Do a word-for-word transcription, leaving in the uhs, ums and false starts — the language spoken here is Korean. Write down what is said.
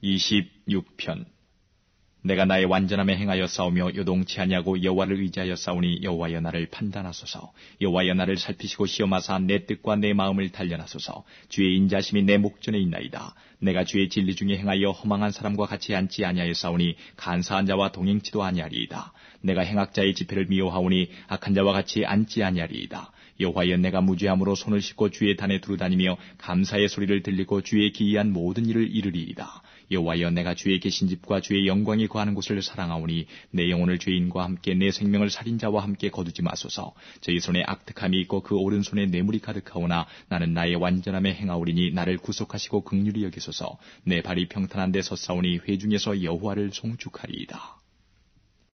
이십육 편. 내가 나의 완전함에 행하여 싸우며 요동치 아니하고 여호와를 의지하여 싸우니 여호와여 나를 판단하소서. 여호와여 나를 살피시고 시험하사 내 뜻과 내 마음을 단련하소서. 주의 인자심이 내 목전에 있나이다. 내가 주의 진리 중에 행하여 허망한 사람과 같이 앉지 아니하여 싸우니 간사한 자와 동행치도 아니하리이다. 내가 행악자의 집회를 미워하오니 악한 자와 같이 앉지 아니하리이다. 여호와여 내가 무죄함으로 손을 씻고 주의 단에 두루다니며 감사의 소리를 들리고 주의 기이한 모든 일을 이르리이다. 여호와여 내가 주의 계신 집과 주의 영광이 거하는 곳을 사랑하오니 내 영혼을 죄인과 함께 내 생명을 살인자와 함께 거두지 마소서. 저희 손에 악득함이 있고 그 오른손에 뇌물이 가득하오나 나는 나의 완전함에 행하오리니 나를 구속하시고 긍휼히 여기소서. 내 발이 평탄한 데 섰사오니 회중에서 여호와를 송축하리이다.